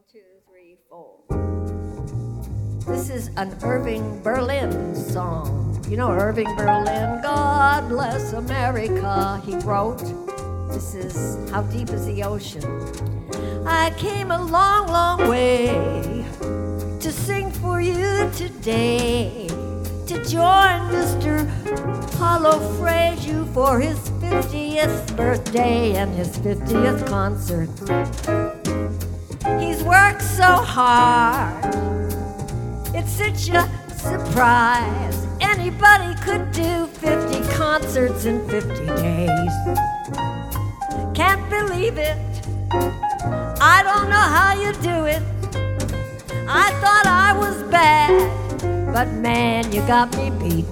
two, three, four. This is an Irving Berlin song. You know Irving Berlin, God bless America, he wrote. This is How Deep is the Ocean. I came a long, long way to sing for you today, to join Mr. Paulo Freire for his 50th birthday and his 50th concert. He's worked so hard, it's such a surprise. Anybody could do 50 concerts in 50 days. Can't believe it, I don't know how you do it. I thought I was bad, but man, you got me beat.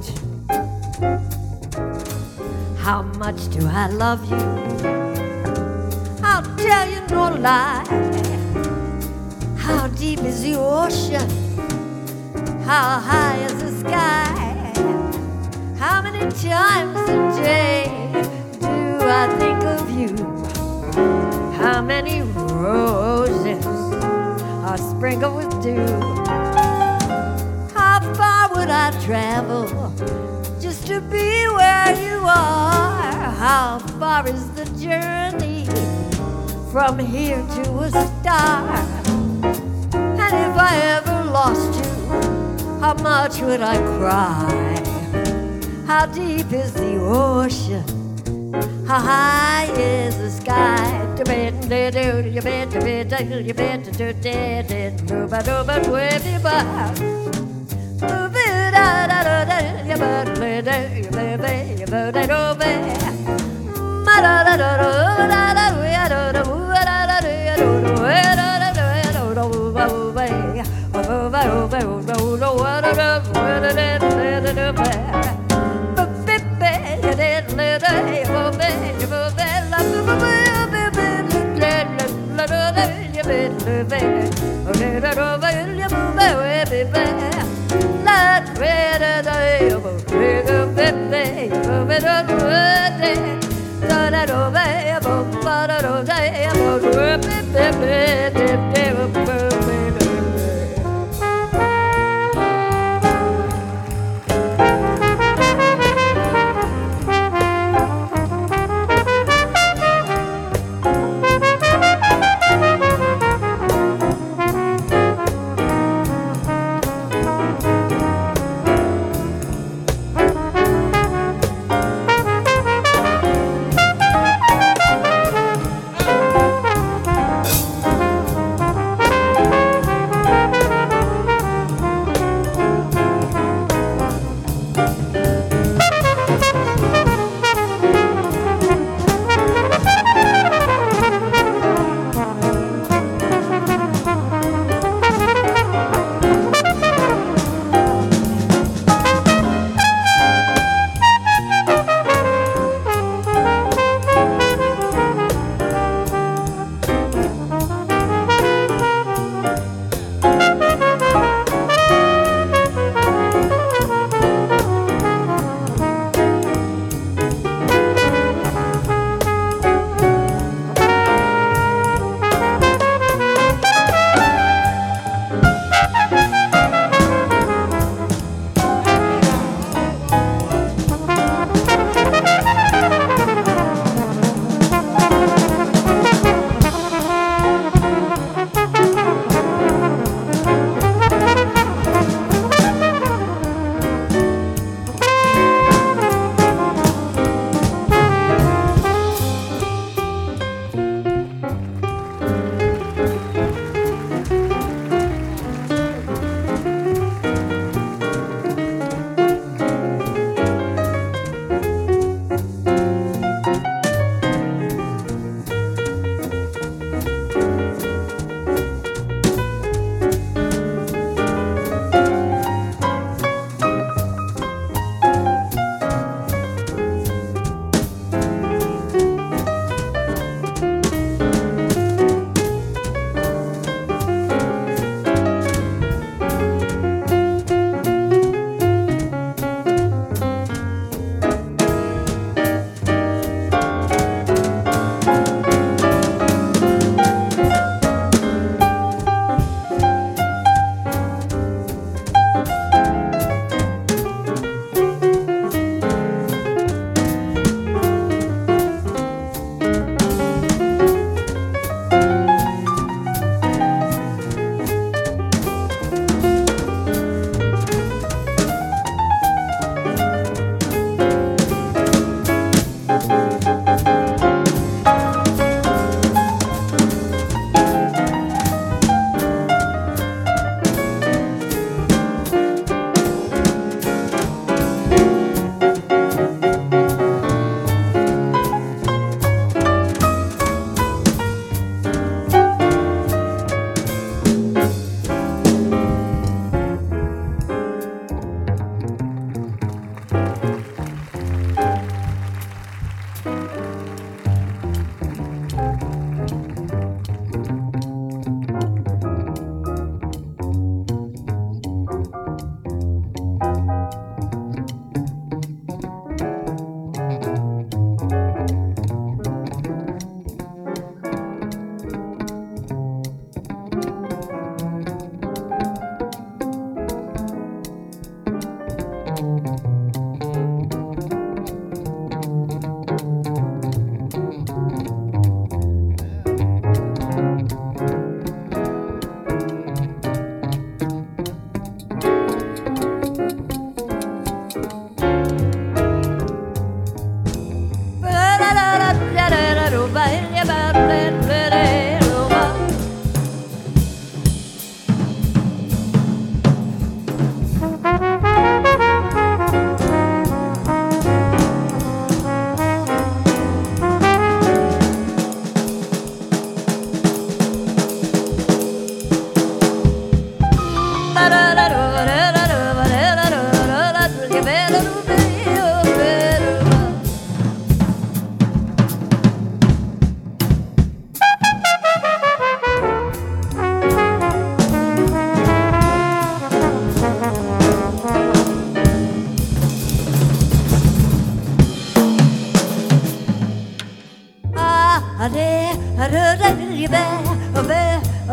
How much do I love you? I'll tell you no lie. How deep is the ocean? How high is the sky? How many times a day do I think of you? How many roses are sprinkled with dew? How far would I travel just to be where you are? How far is the journey from here to a star? And if I ever lost you, how much would I cry? How deep is the ocean? How high is the sky? You bet to do, you bet to do, you bet to do, dead, move it over with you, but move it out, you bet to do, you bet it over.